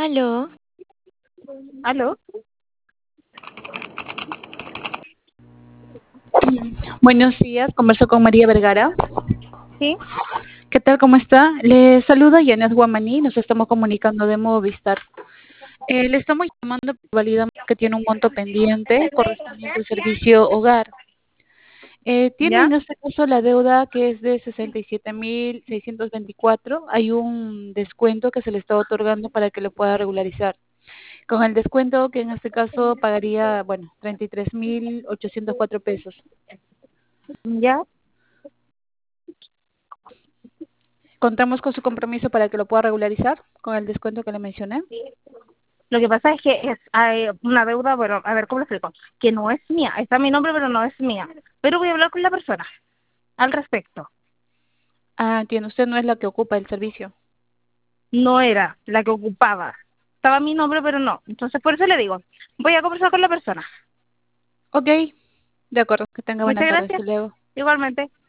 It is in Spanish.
Aló, ¿Aló? Buenos días, converso con María Vergara. Sí, ¿Qué tal? ¿Cómo está? Le saluda Yanet Guamaní, nos estamos comunicando de Movistar. Le estamos llamando, validamos que tiene un monto pendiente correspondiente al servicio hogar. Tiene ¿ya? en este caso la deuda que es de 67.624. Hay un descuento que se le está otorgando para que lo pueda regularizar. Con el descuento que en este caso pagaría, bueno, 33.804 pesos. ¿Ya? Contamos con su compromiso para que lo pueda regularizar con el descuento que le mencioné. Lo que pasa es que hay una deuda, bueno, a ver, ¿cómo lo explico? Que no es mía, está mi nombre, pero no es mía. Pero voy a hablar con la persona al respecto. Ah, entiendo. Usted no es la que ocupa el servicio. No era la que ocupaba. Estaba mi nombre, pero no. Entonces, por eso le digo, voy a conversar con la persona. Ok, de acuerdo. Que tenga buena Muchas tarde. gracias. Hasta luego. Igualmente.